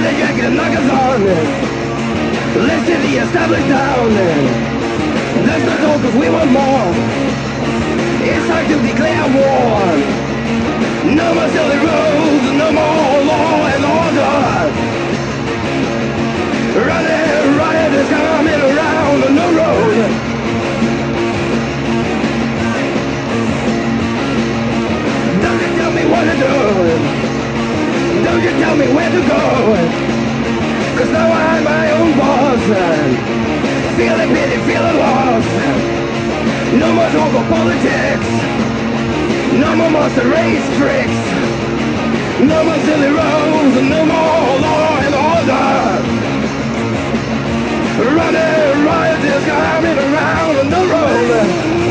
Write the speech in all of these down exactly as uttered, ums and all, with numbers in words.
leather jacket and knockers on. Let's see the established down. Let's not go cause we want more. It's time to declare war. No more silly rules, no more law and order. Running riot is coming around on the road. Don't you tell me what to do. Don't you tell me where to go. Cause now I'm my own boss. Feeling pity, feeling lost. No more talk of politics. No more monster race tricks. No more silly roads. No more law and order. Running riot is coming around on the road.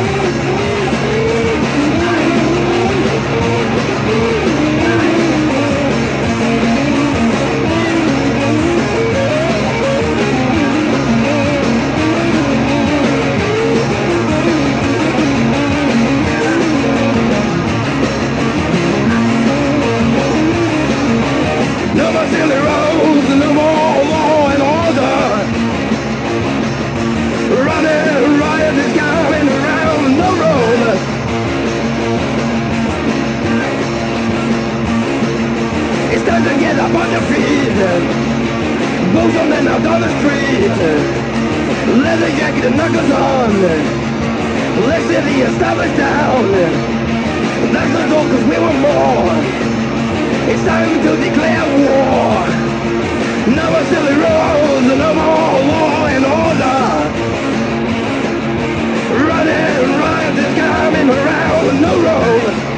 No more silly roads, no more law and order. Running riot is coming around the road. It's time to get up on your feet. Both of them out on the street. Leather jacket and knuckles on. Let's see the established down. That's the talk cause we want more. It's time to declare war. No more silly rules, no more law and order. Running riot is coming around the road.